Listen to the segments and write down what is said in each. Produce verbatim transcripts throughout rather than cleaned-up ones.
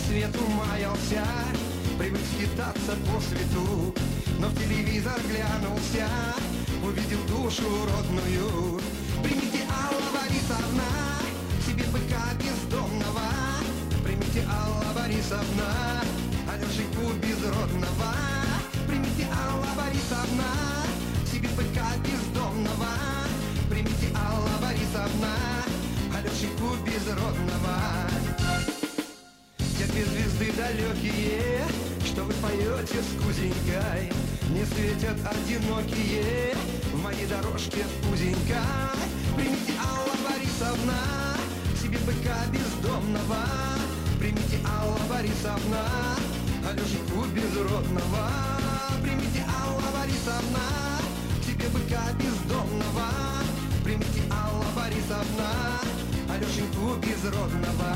свету маялся, привык скитаться по свету, но в телевизор глянулся, увидел душу родную. Примите, Алла Борисовна, себе быка бездомного. Примите, Алла Борисовна, Алешеньку безродного. Примите, Алла Борисовна, себе быка бездомного. Примите, Алла Борисовна, Алешеньку безродного. Те две звезды далекие, что вы поете с Кузенькой, не светят одинокие в моей дорожке узенькой. Примите, Алла Борисовна, себе быка бездомного. Примите, Алла Борисовна, Алешеньку безродного. Примите, Алла Борисовна, себе быка бездомного. Примите, Алла Борисовна, Алешеньку безродного.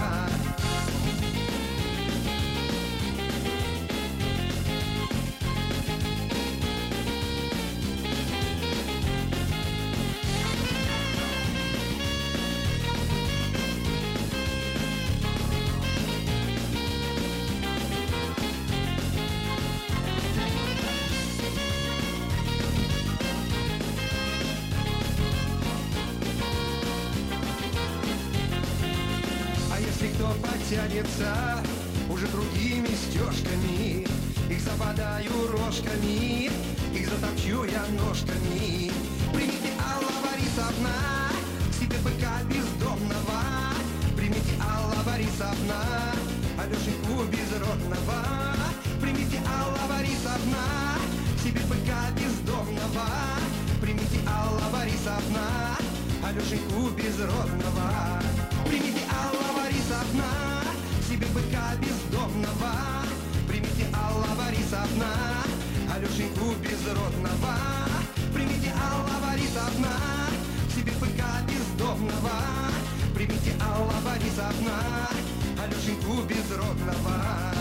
Если кто потянется уже другими стежками, их забодаю рожками, их затопчу я ножками. Примите, Алла Борисовна, себе быка бездомного. Примите, Алла Борисовна, Алешеньку безродного. Примите, Алла Борисовна, себе быка бездомного. Примите, Алла Борисовна, Алешеньку безродного. Примите, Алла Борисовна, себе быка бездомного. Примите, Алла Борисовна, Алешеньку безродного. Примите, Алла Борисовна, себе быка бездомного. Примите, Алла Борисовна, Алешеньку безродного.